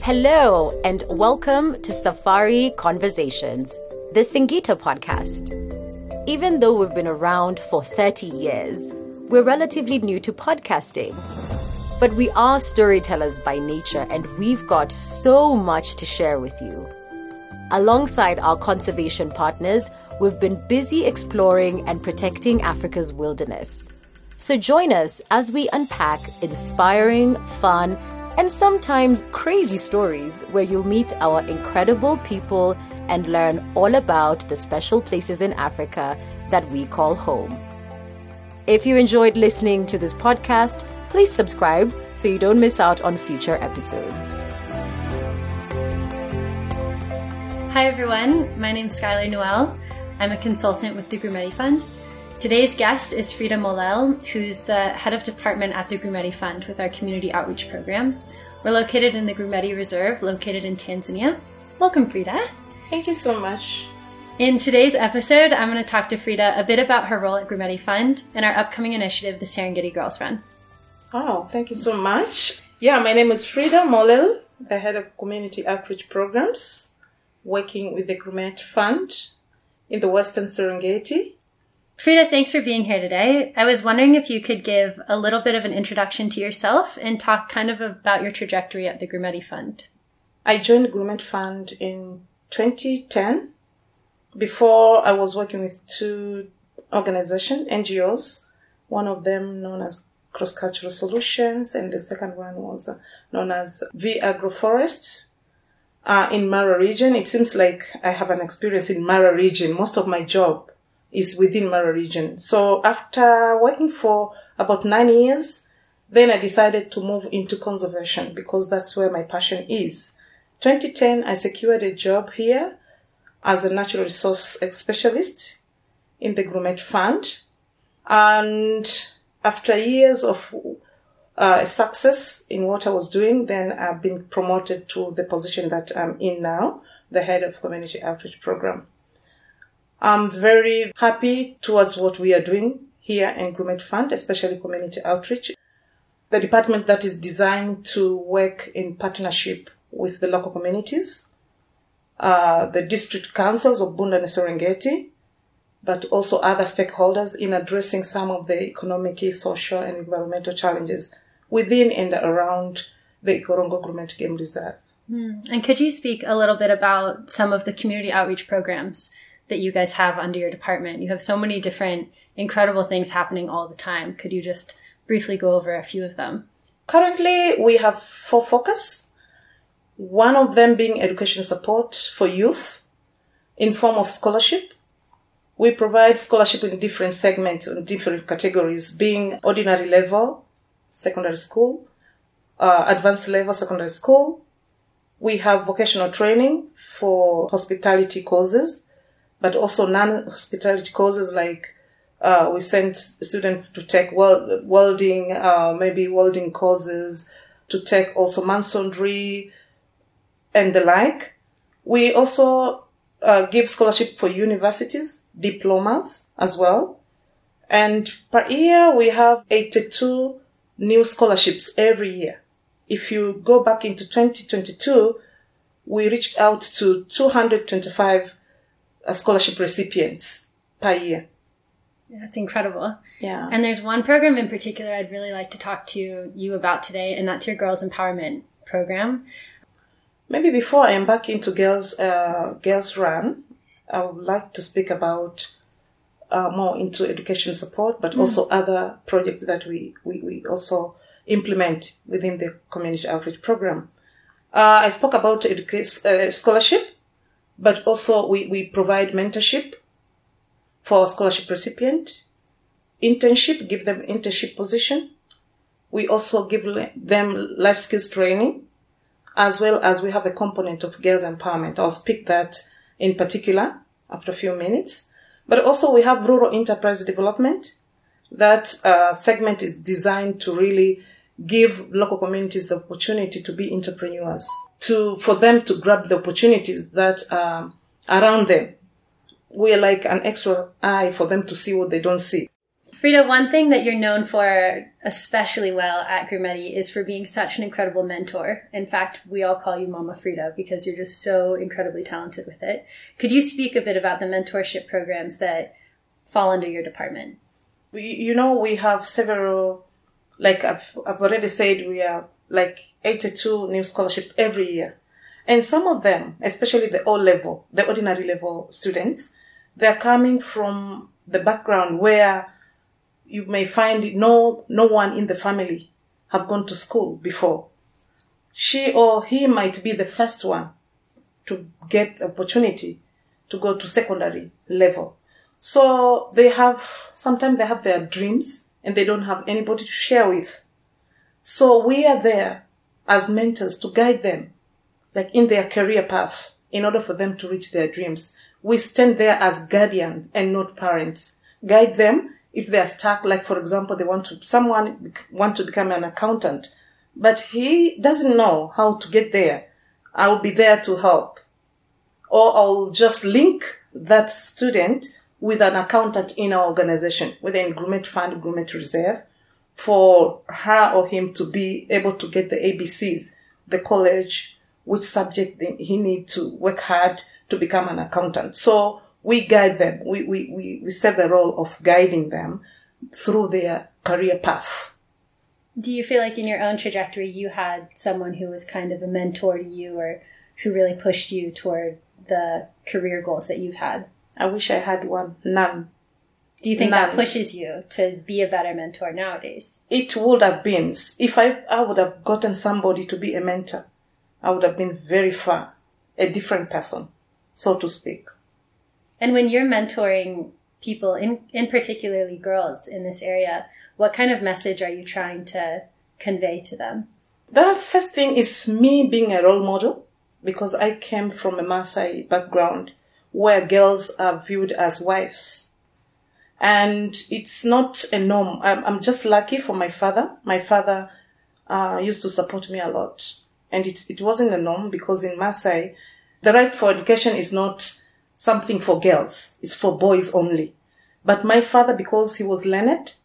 Hello, and welcome to Safari Conversations, the Singita podcast. Even though we've been around for 30 years, we're relatively new to podcasting. But we are storytellers by nature, and we've got so much to share with you. Alongside our conservation partners, we've been busy exploring and protecting Africa's wilderness. So join us as we unpack inspiring, fun, and sometimes crazy stories where you'll meet our incredible people and learn all about the special places in Africa that we call home. If you enjoyed listening to this podcast, please subscribe so you don't miss out on future episodes. Hi everyone, my name is Skylar Noel. I'm a consultant with the Grumeti Fund. Today's guest is Frida Molel, who's the head of department at the Grumeti Fund with our community outreach program. We're located in the Grumeti Reserve, located in Tanzania. Welcome, Frida. Thank you so much. In today's episode, I'm going to talk to Frida a bit about her role at Grumeti Fund and our upcoming initiative, the Serengeti Girls Run. Oh, thank you so much. Yeah, my name is Frida Molel, the head of community outreach programs, working with the Grumeti Fund in the Western Serengeti. Frida, thanks for being here today. I was wondering if you could give a little bit of an introduction to yourself and talk kind of about your trajectory at the Grumeti Fund. I joined the Grumeti Fund in 2010. Before, I was working with two organizations, NGOs, one of them known as Cross Cultural Solutions, and the second one was known as V Agroforests. In Mara region, it seems like I have an experience in Mara region. Most of my job is within Mara region. So after working for about 9 years, then I decided to move into conservation because that's where my passion is. 2010, I secured a job here as a natural resource specialist in the Grumeti Fund. And after years of success in what I was doing, then I've been promoted to the position that I'm in now, the head of community outreach program. I'm very happy towards what we are doing here in Grumeti Fund, especially community outreach, the department that is designed to work in partnership with the local communities, the district councils of Bunda and Serengeti, but also other stakeholders in addressing some of the economic, social, and environmental challenges within and around the Ikorongo Grumeti Game Reserve. And could you speak a little bit about some of the community outreach programs that you guys have under your department? You have so many different incredible things happening all the time. Could you just briefly go over a few of them? Currently, we have 4 focus. One of them being education support for youth in form of scholarship. We provide scholarship in different segments, in different categories, being ordinary level, secondary school, advanced level, secondary school. We have vocational training for hospitality courses, but also non-hospitality courses like we send students to take welding, maybe welding courses, to take also masonry and the like. We also give scholarship for universities, diplomas as well. And per year, we have 82 new scholarships every year. If you go back into 2022, we reached out to 225 scholarship recipients per year. That's incredible. Yeah. And there's one program in particular I'd really like to talk to you about today, and that's your Girls Empowerment program. Maybe before I embark into Girls Run, I would like to speak about more into education support, but also other projects that we also implement within the community outreach program. I spoke about scholarship, but also we provide mentorship for scholarship recipient, internship, give them internship position. We also give them life skills training, as well as we have a component of girls empowerment. I'll speak that in particular after a few minutes. But also we have rural enterprise development. That segment is designed to really give local communities the opportunity to be entrepreneurs, for them to grab the opportunities that are around them. We're like an extra eye for them to see what they don't see. Frida, one thing that you're known for especially well at Grumeti is for being such an incredible mentor. In fact, we all call you Mama Frida because you're just so incredibly talented with it. Could you speak a bit about the mentorship programs that fall under your department? We have several, like I've already said, we are like 82 new scholarship every year. And some of them, especially the O-level, the ordinary level students, they're coming from the background where you may find no one in the family have gone to school before. She or he might be the first one to get the opportunity to go to secondary level. So sometimes they have their dreams and they don't have anybody to share with. So we are there as mentors to guide them, like in their career path, in order for them to reach their dreams. We stand there as guardians and not parents. Guide them if they are stuck, like for example, someone want to become an accountant, but he doesn't know how to get there. I'll be there to help. Or I'll just link that student with an accountant in our organization, whether in Grumeti Fund, Grumeti Reserve, for her or him to be able to get the ABCs, the college, which subject he need to work hard to become an accountant. So we guide them. We set the role of guiding them through their career path. Do you feel like in your own trajectory you had someone who was kind of a mentor to you or who really pushed you toward the career goals that you've had? I wish I had one. None. Do you think that pushes you to be a better mentor nowadays? It would have been. If I would have gotten somebody to be a mentor, I would have been very far, a different person, so to speak. And when you're mentoring people, in particularly girls in this area, what kind of message are you trying to convey to them? The first thing is me being a role model, because I came from a Maasai background where girls are viewed as wives. And it's not a norm. I'm just lucky for my father. My father used to support me a lot. And it wasn't a norm because in Maasai, the right for education is not something for girls. It's for boys only. But my father, because he was learned,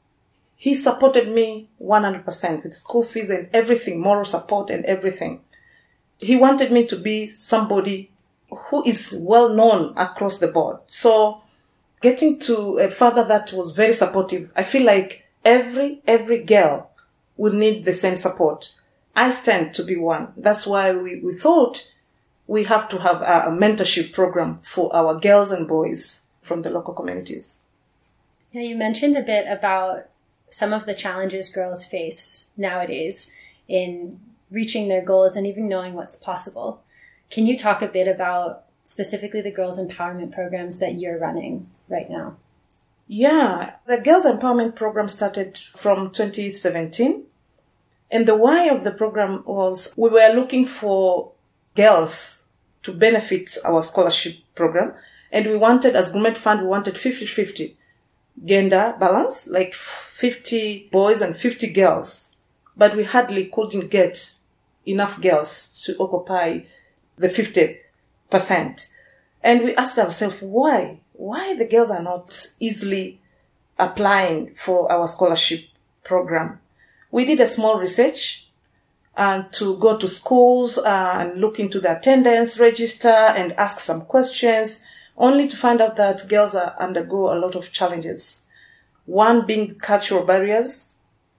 he supported me 100% with school fees and everything, moral support and everything. He wanted me to be somebody who is well known across the board. So getting to a father that was very supportive, I feel like every girl would need the same support. I stand to be one. That's why we thought we have to have a mentorship program for our girls and boys from the local communities. Yeah, you mentioned a bit about some of the challenges girls face nowadays in reaching their goals and even knowing what's possible. Can you talk a bit about specifically the girls' empowerment programs that you're running right now? Yeah, the girls' empowerment program started from 2017. And the why of the program was we were looking for girls to benefit our scholarship program. And we wanted, as Grumeti Fund, we wanted 50-50 gender balance, like 50 boys and 50 girls. But we hardly couldn't get enough girls to occupy the 50%. And we asked ourselves, why? Why the girls are not easily applying for our scholarship program? We did a small research to go to schools and look into the attendance register and ask some questions, only to find out that girls undergo a lot of challenges. One being cultural barriers,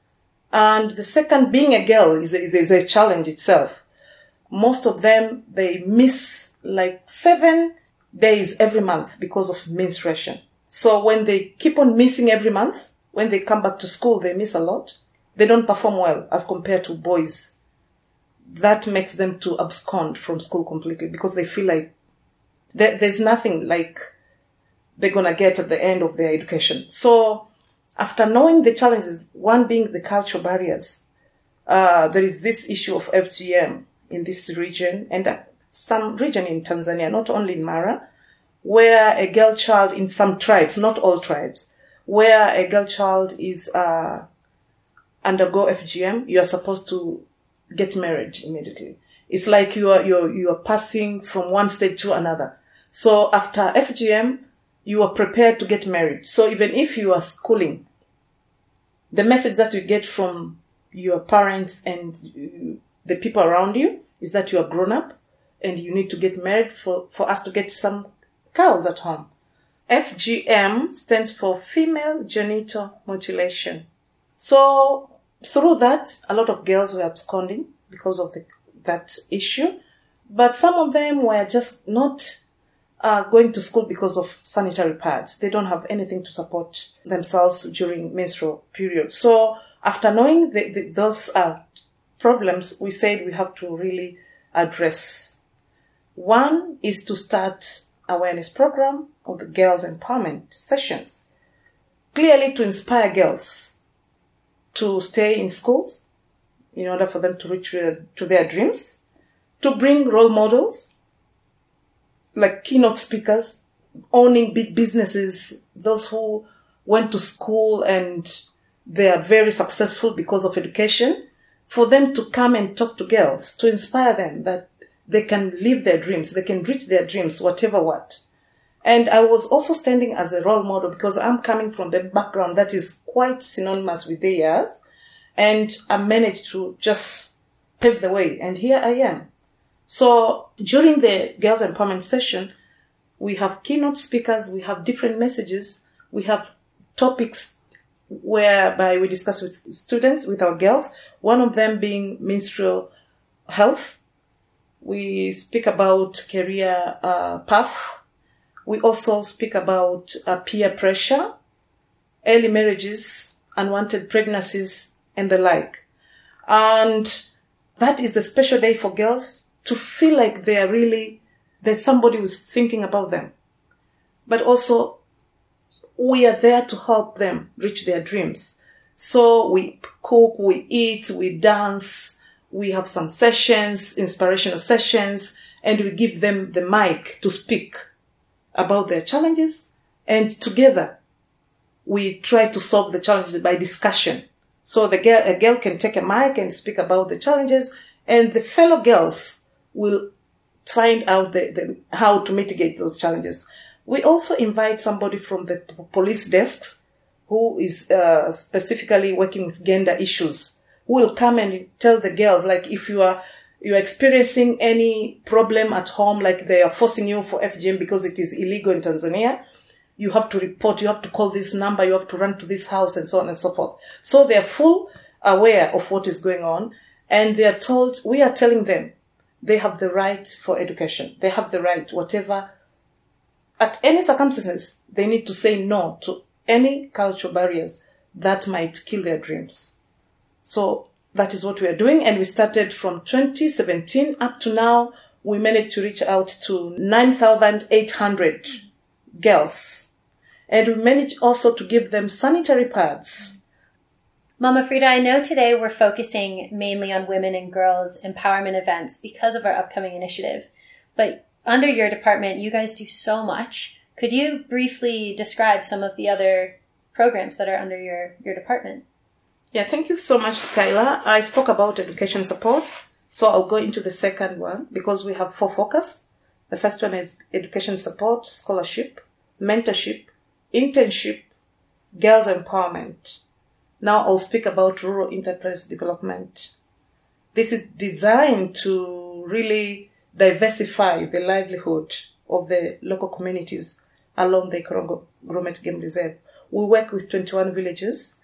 and the second being a girl is a challenge itself. Most of them, they miss like 7 days every month because of menstruation. So when they keep on missing every month, when they come back to school, they miss a lot. They don't perform well as compared to boys. That makes them to abscond from school completely because they feel like there's nothing like they're going to get at the end of their education. So after knowing the challenges, one being the cultural barriers, there is this issue of FGM in this region and some region in Tanzania, not only in Mara, where a girl child in some tribes, not all tribes, where a girl child is undergo FGM, you are supposed to get married immediately. It's like you are passing from one stage to another. So after FGM, you are prepared to get married. So even if you are schooling the message that you get from your parents and the people around you is that you are grown up and you need to get married for us to get some cows at home. FGM stands for female genital mutilation. So through that, a lot of girls were absconding because of that issue. But some of them were just not going to school because of sanitary pads. They don't have anything to support themselves during menstrual period. So after knowing those problems, we said we have to really address. One is to start awareness program of the girls empowerment sessions, clearly to inspire girls to stay in schools in order for them to reach to their dreams, to bring role models like keynote speakers, owning big businesses, those who went to school and they are very successful because of education, for them to come and talk to girls, to inspire them that they can live their dreams, they can reach their dreams, whatever what. And I was also standing as a role model because I'm coming from the background that is quite synonymous with theirs. And I managed to just pave the way. And here I am. So during the Girls Empowerment session, we have keynote speakers, we have different messages, we have topics whereby we discuss with students, with our girls, one of them being menstrual health. We speak about career path. We also speak about peer pressure, early marriages, unwanted pregnancies, and the like. And that is the special day for girls to feel like there's somebody who's thinking about them. But also, we are there to help them reach their dreams. So we cook, we eat, we dance, we have some sessions, inspirational sessions, and we give them the mic to speak about their challenges. And together, we try to solve the challenges by discussion. So a girl can take a mic and speak about the challenges, and the fellow girls will find out how to mitigate those challenges. We also invite somebody from the police desks who is specifically working with gender issues, who will come and tell the girls, like if you're experiencing any problem at home, like they are forcing you for FGM because it is illegal in Tanzania, you have to report, you have to call this number, you have to run to this house, and so on and so forth. So they are full aware of what is going on, and they are told, we are telling them, they have the right for education. They have the right, whatever, at any circumstances, they need to say no to any cultural barriers that might kill their dreams. So that is what we are doing. And we started from 2017 up to now. We managed to reach out to 9,800 girls. And we managed also to give them sanitary pads. Mama Frida, I know today we're focusing mainly on women and girls empowerment events because of our upcoming initiative. But under your department, you guys do so much. Could you briefly describe some of the other programs that are under your department? Yeah, thank you so much, Skylar. I spoke about education support, so I'll go into the second one because we have 4 focus. The first one is education support, scholarship, mentorship, internship, girls empowerment. Now I'll speak about rural enterprise development. This is designed to really diversify the livelihood of the local communities along the Ikorongo Grumeti Game Reserve. We work with 21 villages,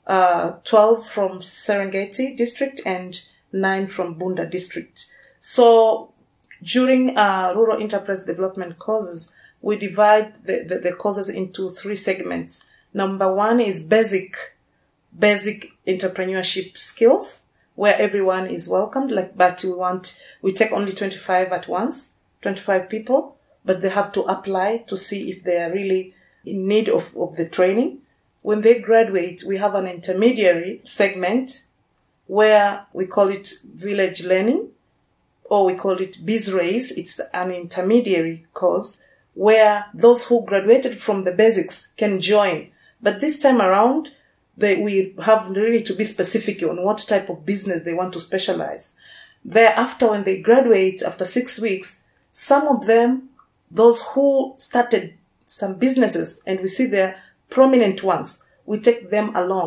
12 from Serengeti district and 9 from Bunda district. So during rural enterprise development courses, we divide the courses into 3 segments. Number 1 is basic entrepreneurship skills, where everyone is welcomed, but we take only 25 at once, 25 people, but they have to apply to see if they are really in need of the training. When they graduate, we have an intermediary segment where we call it village learning, or we call it BizRace. It's an intermediary course where those who graduated from the basics can join. But this time around, we have really to be specific on what type of business they want to specialize. Thereafter, when they graduate, after 6 weeks, some of them, those who started some businesses, and we see they're prominent ones, we take them along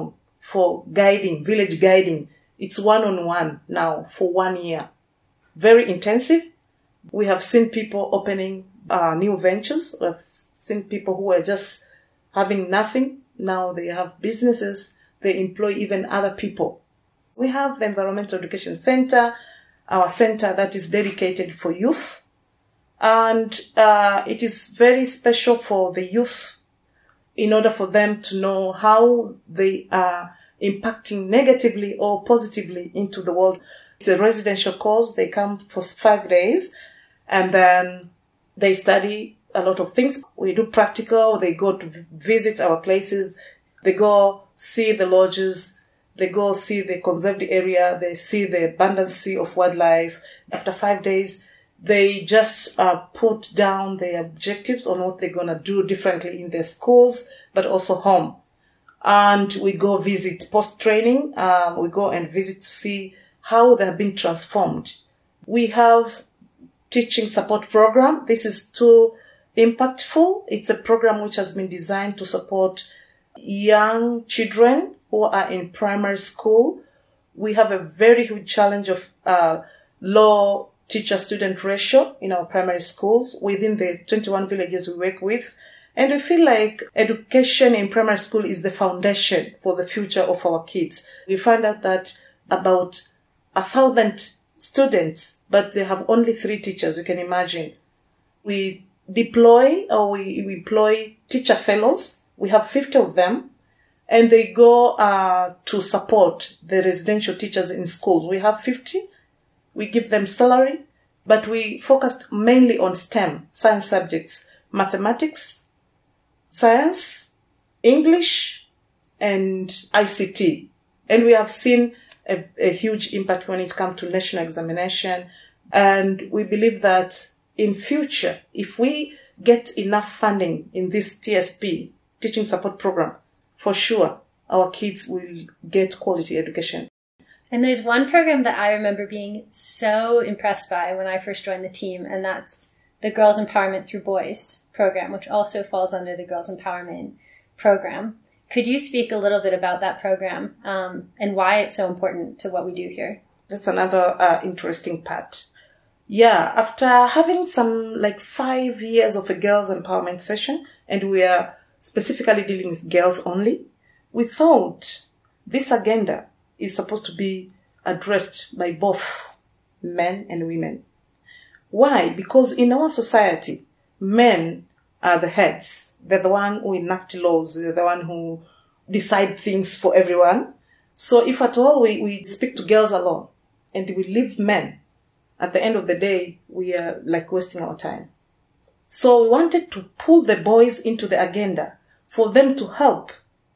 for guiding, village guiding. It's one-on-one now for 1 year. Very intensive. We have seen people opening new ventures. We have seen people who are just having nothing. Now they have businesses. They employ even other people. We have the Environmental Education Center, our center that is dedicated for youth. And it is very special for the youth in order for them to know how they are impacting negatively or positively into the world. It's a residential course. They come for 5 days and then they study a lot of things. We do practical. They go to visit our places. They go see the lodges. They go see the conserved area. They see the abundance of wildlife. After 5 days, they just put down their objectives on what they're going to do differently in their schools, but also home. And we go visit post-training. We go and visit to see how they have been transformed. We have teaching support program. This is too impactful. It's a program which has been designed to support young children who are in primary school. We have a very huge challenge of low teacher-student ratio in our primary schools within the 21 villages we work with. And we feel like education in primary school is the foundation for the future of our kids. We find out that about 1,000 students, but they have only 3 teachers, you can imagine. We deploy or we employ teacher fellows. We have 50 of them, and they go to support the residential teachers in schools. We have 50. We give them salary, but we focused mainly on STEM, science subjects, mathematics, science, English, and ICT. And we have seen a huge impact when it comes to national examination. And we believe that in future, if we get enough funding in this TSP, Teaching Support Program, for sure, our kids will get quality education. And there's one program that I remember being so impressed by when I first joined the team, and that's the Girls Empowerment Through Boys program, which also falls under the Girls Empowerment program. Could you speak a little bit about that program and why it's so important to what we do here? That's another interesting part. Yeah, after having some 5 years of a girls empowerment session, and we are specifically dealing with girls only, we thought this agenda is supposed to be addressed by both men and women. Why? Because in our society, men are the heads. They're the one who enact laws. They're the one who decide things for everyone. So if at all we speak to girls alone and we leave men, at the end of the day, we are wasting our time. So we wanted to pull the boys into the agenda for them to help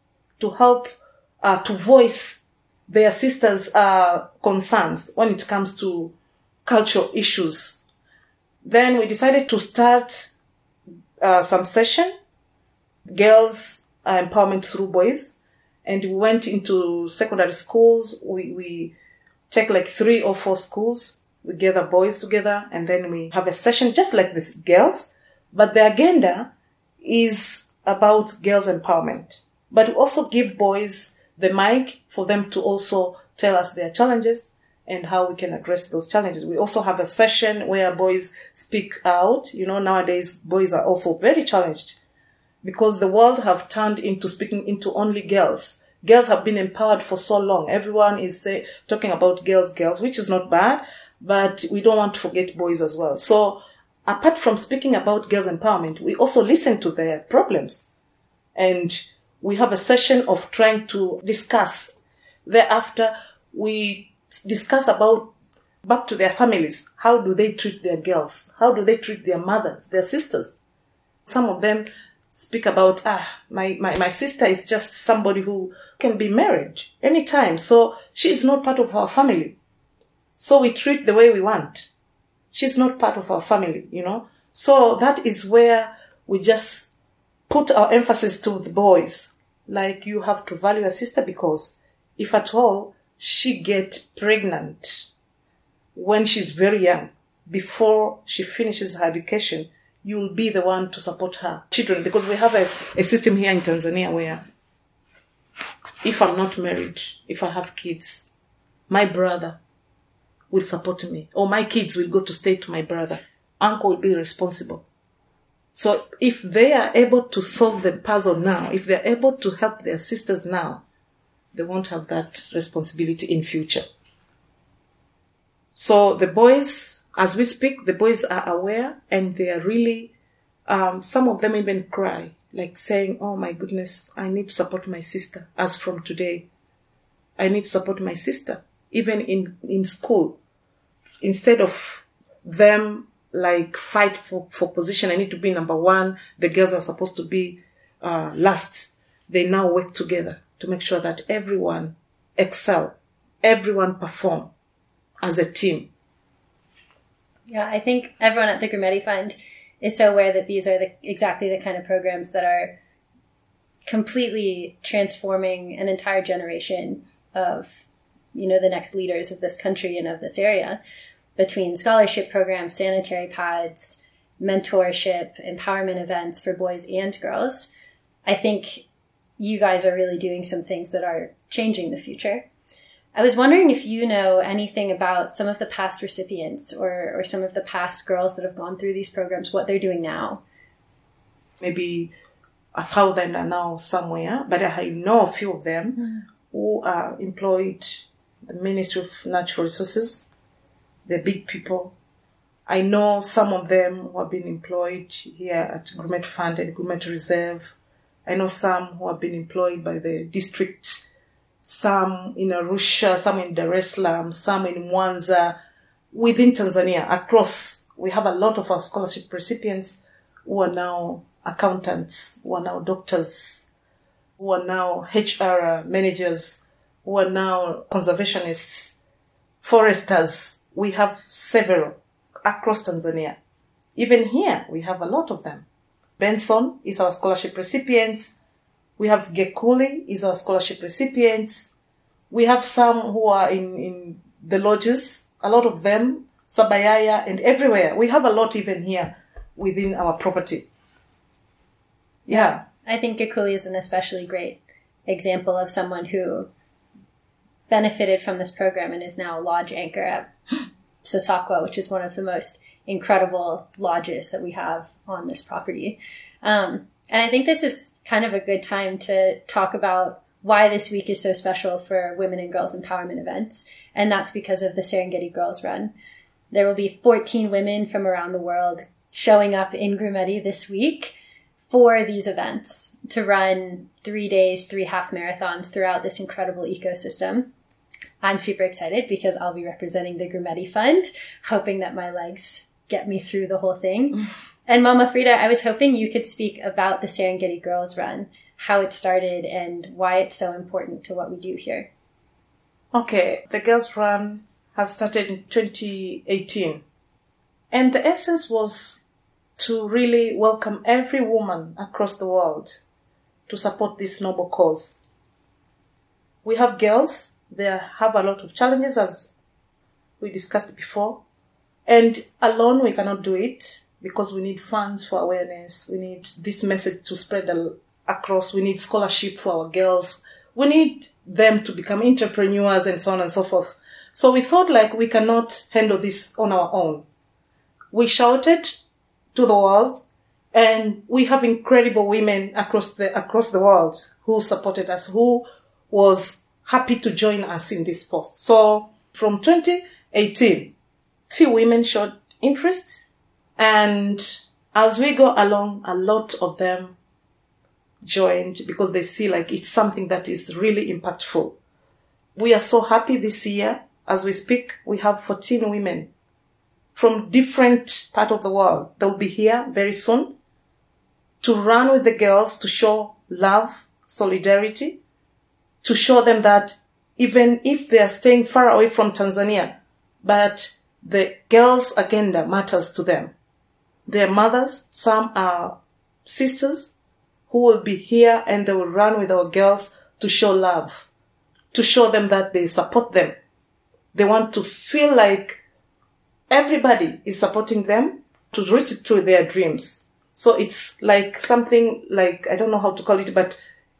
to voice their sisters' concerns when it comes to cultural issues. Then we decided to start some session, Girls Empowerment Through Boys, and we went into secondary schools. We take 3 or 4 schools. We gather boys together, and then we have a session just like this, girls. But the agenda is about girls empowerment. But we also give boys the mic for them to also tell us their challenges and how we can address those challenges. We also have a session where boys speak out. Nowadays, boys are also very challenged because the world have turned into speaking into only girls. Girls have been empowered for so long. Everyone is talking about girls, which is not bad, but we don't want to forget boys as well. So apart from speaking about girls' empowerment, we also listen to their problems. And we have a session of trying to discuss. Thereafter, we discuss about back to their families. How do they treat their girls? How do they treat their mothers, their sisters? Some of them speak about, my sister is just somebody who can be married anytime. So she is not part of our family. So we treat the way we want. She's not part of our family, So that is where we just put our emphasis to the boys. You have to value a sister because if at all she get pregnant when she's very young, before she finishes her education, you will be the one to support her children. Because we have a system here in Tanzania where if I'm not married, if I have kids, my brother will support me, or my kids will go to stay to my brother. Uncle will be responsible. So if they are able to solve the puzzle now, if they're able to help their sisters now, they won't have that responsibility in future. So the boys, as we speak, the boys are aware, and they are really, some of them even cry, like saying, oh my goodness, I need to support my sister. As from today, I need to support my sister. Even in school, instead of them like fight for position, I need to be number one, the girls are supposed to be last. They now work together to make sure that everyone excel, everyone perform as a team. Yeah, I think everyone at the Grumetti Fund is so aware that these are exactly the kind of programs that are completely transforming an entire generation of, the next leaders of this country and of this area, between scholarship programs, sanitary pads, mentorship, empowerment events for boys and girls. I think you guys are really doing some things that are changing the future. I was wondering if you know anything about some of the past recipients or some of the past girls that have gone through these programs, what they're doing now. Maybe 1,000 are now somewhere, but I know a few of them who are employed the Ministry of Natural Resources. They're big people. I know some of them who have been employed here at Grumetti Fund and Grumetti Reserve. I know some who have been employed by the district, some in Arusha, some in Dar es Salaam, some in Mwanza, within Tanzania, across. We have a lot of our scholarship recipients who are now accountants, who are now doctors, who are now HR managers, who are now conservationists, foresters. We have several across Tanzania. Even here, we have a lot of them. Benson is our scholarship recipient. We have Gekuli is our scholarship recipient. We have some who are in the lodges, a lot of them, Sabayaya and everywhere. We have a lot even here within our property. Yeah. I think Gekuli is an especially great example of someone who benefited from this program and is now a lodge anchor at Sosakwa, which is one of the most incredible lodges that we have on this property. And I think this is kind of a good time to talk about why this week is so special for women and girls empowerment events. And that's because of the Serengeti Girls Run. There will be 14 women from around the world showing up in Grumetti this week for these events to run 3 days, 3 half marathons throughout this incredible ecosystem. I'm super excited because I'll be representing the Grumetti Fund, hoping that my legs get me through the whole thing. And Mama Frida, I was hoping you could speak about the Serengeti Girls Run, how it started and why it's so important to what we do here. Okay, the Girls Run has started in 2018. And the essence was to really welcome every woman across the world to support this noble cause. We have girls. They have a lot of challenges, as we discussed before. And alone we cannot do it because we need funds for awareness. We need this message to spread across. We need scholarship for our girls. We need them to become entrepreneurs and so on and so forth. So we thought like we cannot handle this on our own. We shouted to the world, and we have incredible women across the world who supported us, who was happy to join us in this post. So from 2018, few women showed interest, and as we go along, a lot of them joined because they see like it's something that is really impactful. We are so happy this year. As we speak, we have 14 women from different parts of the world. They'll be here very soon to run with the girls, to show love, solidarity, to show them that even if they are staying far away from Tanzania, but the girls' agenda matters to them. Their mothers, some are sisters who will be here and they will run with our girls to show love, to show them that they support them. They want to feel like everybody is supporting them to reach to their dreams. So it's like something like, I don't know how to call it, but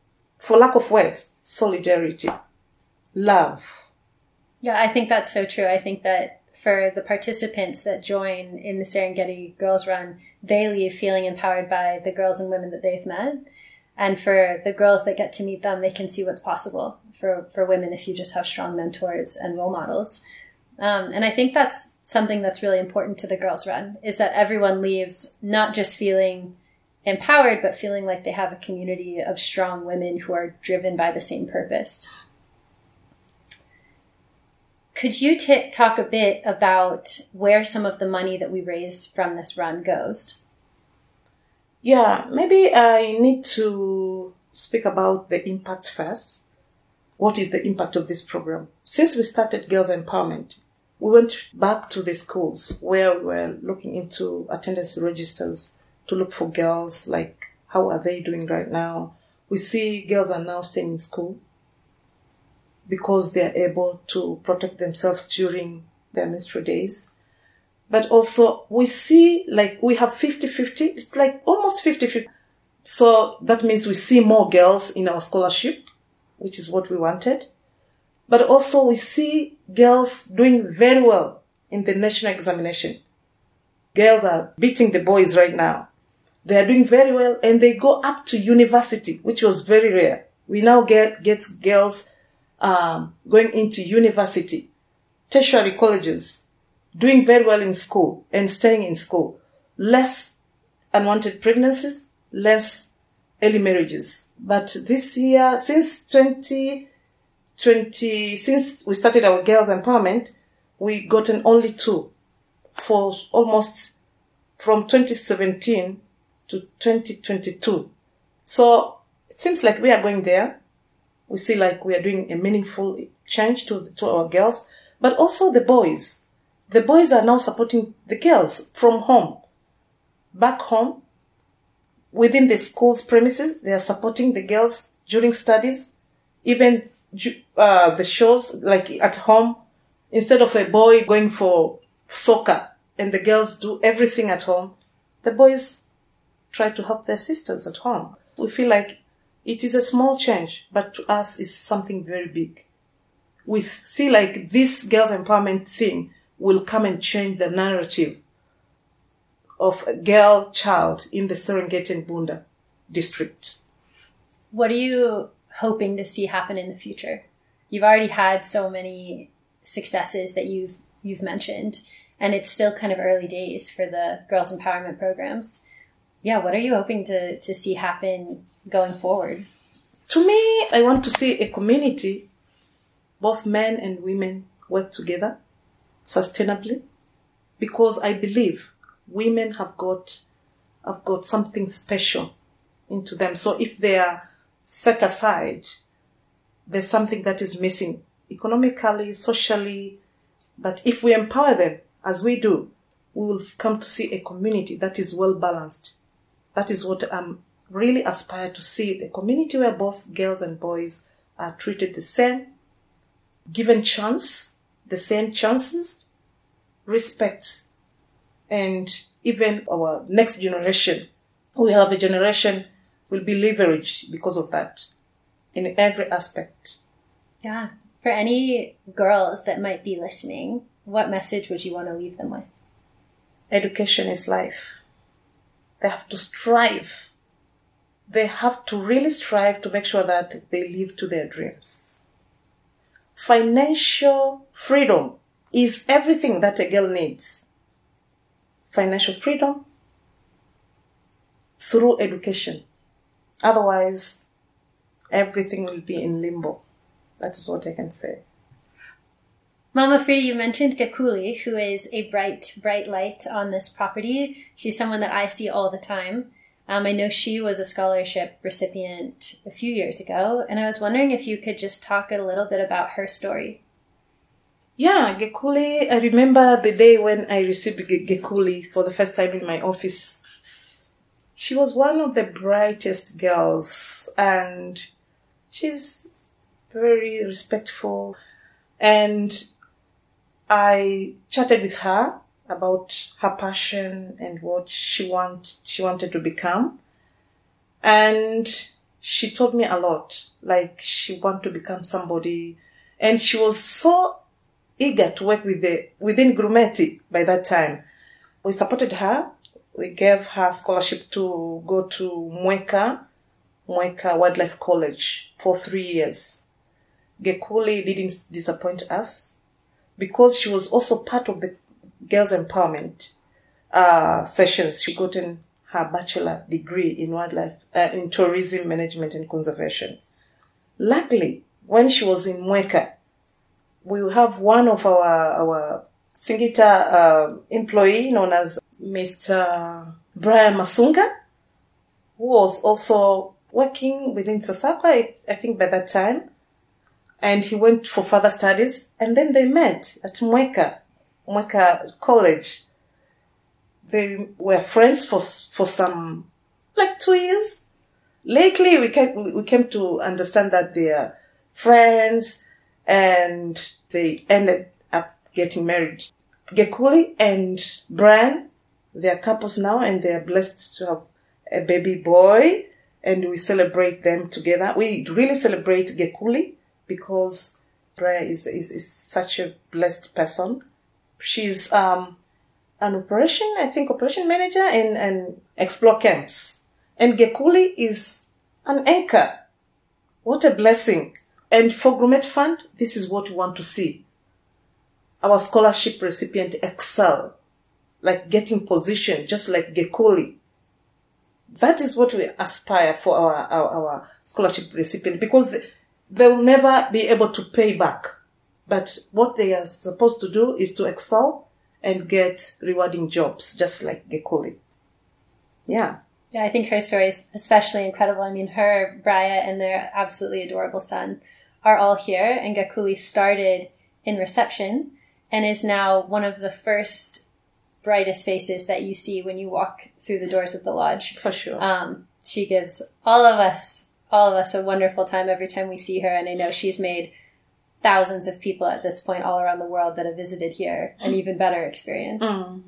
for lack of words, solidarity, love. Yeah, I think that's so true. I think that for the participants that join in the Serengeti Girls Run, they leave feeling empowered by the girls and women that they've met. And for the girls that get to meet them, they can see what's possible for women if you just have strong mentors and role models. And I think that's something that's really important to the Girls Run, is that everyone leaves not just feeling empowered, but feeling like they have a community of strong women who are driven by the same purpose. Could you talk a bit about where some of the money that we raised from this run goes? Yeah, maybe I need to speak about the impact first. What is the impact of this program? Since we started Girls Empowerment, we went back to the schools where we were looking into attendance registers to look for girls, like how are they doing right now. We see girls are now staying in school because they are able to protect themselves during their menstrual days. But also we see like we have 50-50. It's like almost 50-50. So that means we see more girls in our scholarship, which is what we wanted. But also we see girls doing very well in the national examination. Girls are beating the boys right now. They are doing very well and they go up to university, which was very rare. We now get girls going into university, tertiary colleges, doing very well in school and staying in school. Less unwanted pregnancies, less early marriages. But this year, since 2020, since we started our Girls Empowerment, we gotten only 2 for almost from 2017 to 2022. So it seems like we are going there. We see like we are doing a meaningful change to our girls, but also the boys. The boys are now supporting the girls from home. Back home, within the school's premises, they are supporting the girls during studies. Even the shows, like at home, instead of a boy going for soccer and the girls do everything at home, the boys try to help their sisters at home. We feel like it is a small change, but to us is something very big. We see like this girls' empowerment thing will come and change the narrative of a girl child in the Serengeti and Bunda district. What are you hoping to see happen in the future? You've already had so many successes that you've mentioned, and it's still kind of early days for the girls' empowerment programs. Yeah, what are you hoping to see happen going forward? To me, I want to see a community, both men and women work together sustainably, because I believe women have got something special into them. So if they are set aside, there's something that is missing economically, socially. But if we empower them, as we do, we will come to see a community that is well balanced. That is what I'm really aspire to see, a community where both girls and boys are treated the same, given chance, the same chances, respect, and even our next generation. We have a generation will be leveraged because of that in every aspect. Yeah. For any girls that might be listening, what message would you want to leave them with? Education is life. They have to strive. They have to really strive to make sure that they live to their dreams. Financial freedom is everything that a girl needs. Financial freedom through education. Otherwise, everything will be in limbo. That is what I can say. Mama Frida, you mentioned Gekuli, who is a bright light on this property. She's someone that I see all the time. I know she was a scholarship recipient a few years ago, and I was wondering if you could just talk a little bit about her story. Yeah, Gekuli, I remember the day when I received Gekuli for the first time in my office. She was one of the brightest girls, and she's very respectful. And I chatted with her about her passion and what she wanted to become. And she taught me a lot. Like, she wanted to become somebody, and she was so eager to work within Grumeti by that time. We supported her. We gave her scholarship to go to Mweka Wildlife College for 3 years. Gekuli didn't disappoint us because she was also part of the girls' empowerment sessions. She got her bachelor degree in wildlife, in tourism management and conservation. Luckily, when she was in Mweka, we have one of our Singita employee known as Mr. Brian Masunga, who was also working within SASACA, I think by that time. And he went for further studies, and then they met at Mweka College. They were friends for some, like 2 years. Lately, we came to understand that they are friends, and they ended up getting married. Gekuli and Brian, they are couples now, and they are blessed to have a baby boy, and we celebrate them together. We really celebrate Gekuli because Brian is such a blessed person. She's an operation manager in Explore Camps. And Gekuli is an anchor. What a blessing. And for Grumeti Fund, this is what we want to see. Our scholarship recipient excel, like getting position, just like Gekuli. That is what we aspire for our scholarship recipient, because they will never be able to pay back. But what they are supposed to do is to excel and get rewarding jobs, just like Gekuli. Yeah. Yeah, I think her story is especially incredible. I mean, her, Braya, and their absolutely adorable son are all here, and Gekuli started in reception and is now one of the first brightest faces that you see when you walk through the doors of the lodge. For sure. She gives all of us a wonderful time every time we see her, and I know she's made thousands of people at this point all around the world that have visited here an even better experience.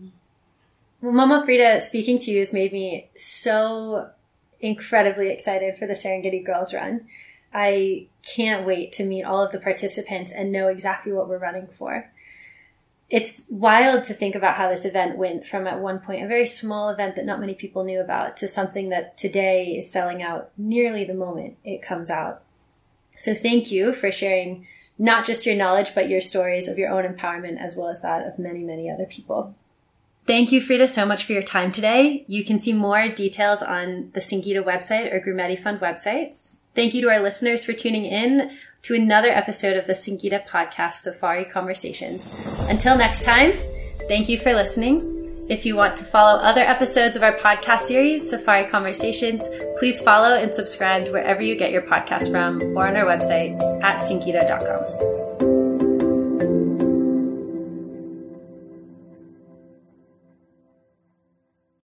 Well, Mama Frida, speaking to you has made me so incredibly excited for the Serengeti Girls Run. I can't wait to meet all of the participants and know exactly what we're running for. It's wild to think about how this event went from, at one point, a very small event that not many people knew about, to something that today is selling out nearly the moment it comes out. So thank you for sharing not just your knowledge, but your stories of your own empowerment, as well as that of many, many other people. Thank you, Frida, so much for your time today. You can see more details on the Singita website or Grumeti Fund websites. Thank you to our listeners for tuning in to another episode of the Singita podcast, Safari Conversations. Until next time, thank you for listening. If you want to follow other episodes of our podcast series, Safari Conversations, please follow and subscribe wherever you get your podcast from, or on our website at singita.com.